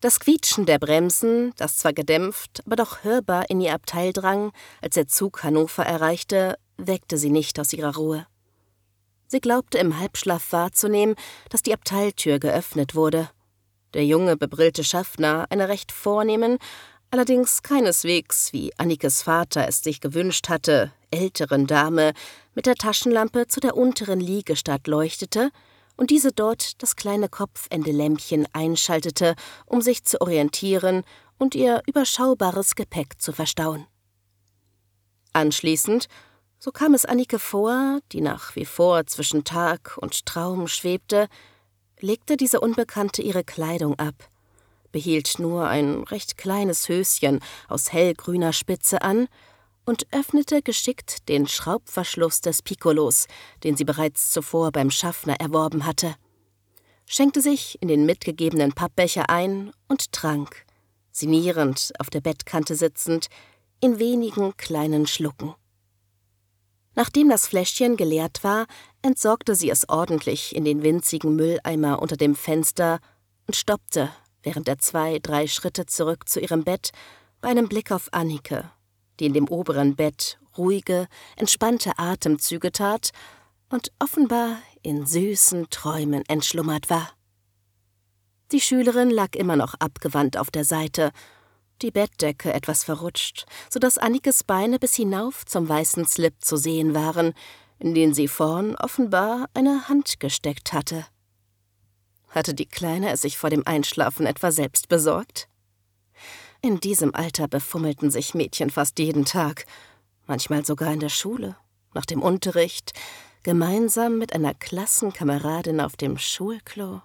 Das Quietschen der Bremsen, das zwar gedämpft, aber doch hörbar in ihr Abteil drang, als der Zug Hannover erreichte, weckte sie nicht aus ihrer Ruhe. Sie glaubte im Halbschlaf wahrzunehmen, dass die Abteiltür geöffnet wurde. Der junge, bebrillte Schaffner einer recht vornehmen, allerdings keineswegs, wie Annikes Vater es sich gewünscht hatte, älteren Dame mit der Taschenlampe zu der unteren Liegestatt leuchtete und diese dort das kleine Kopfende-Lämpchen einschaltete, um sich zu orientieren und ihr überschaubares Gepäck zu verstauen. Anschließend, so kam es Annike vor, die nach wie vor zwischen Tag und Traum schwebte, legte diese Unbekannte ihre Kleidung ab, behielt nur ein recht kleines Höschen aus hellgrüner Spitze an und öffnete geschickt den Schraubverschluss des Piccolos, den sie bereits zuvor beim Schaffner erworben hatte, schenkte sich in den mitgegebenen Pappbecher ein und trank, sinnierend auf der Bettkante sitzend, in wenigen kleinen Schlucken. Nachdem das Fläschchen geleert war, entsorgte sie es ordentlich in den winzigen Mülleimer unter dem Fenster und stoppte, während der 2-3 Schritte zurück zu ihrem Bett, bei einem Blick auf Annike, die in dem oberen Bett ruhige, entspannte Atemzüge tat und offenbar in süßen Träumen entschlummert war. Die Schülerin lag immer noch abgewandt auf der Seite, die Bettdecke etwas verrutscht, so dass Annikes Beine bis hinauf zum weißen Slip zu sehen waren, in den sie vorn offenbar eine Hand gesteckt hatte. Hatte die Kleine es sich vor dem Einschlafen etwa selbst besorgt? In diesem Alter befummelten sich Mädchen fast jeden Tag, manchmal sogar in der Schule, nach dem Unterricht, gemeinsam mit einer Klassenkameradin auf dem Schulklo.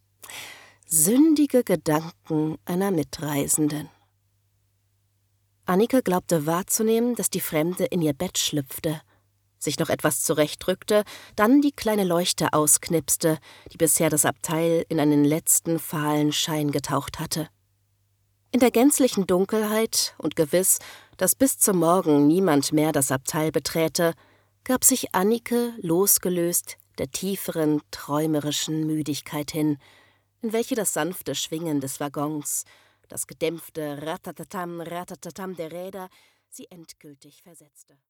Sündige Gedanken einer Mitreisenden. Annike glaubte wahrzunehmen, dass die Fremde in ihr Bett schlüpfte, sich noch etwas zurechtrückte, dann die kleine Leuchte ausknipste, die bisher das Abteil in einen letzten fahlen Schein getaucht hatte. In der gänzlichen Dunkelheit und gewiss, dass bis zum Morgen niemand mehr das Abteil beträte, gab sich Annike losgelöst der tieferen, träumerischen Müdigkeit hin, in welche das sanfte Schwingen des Waggons, das gedämpfte Ratatatam, Ratatatam der Räder sie endgültig versetzte.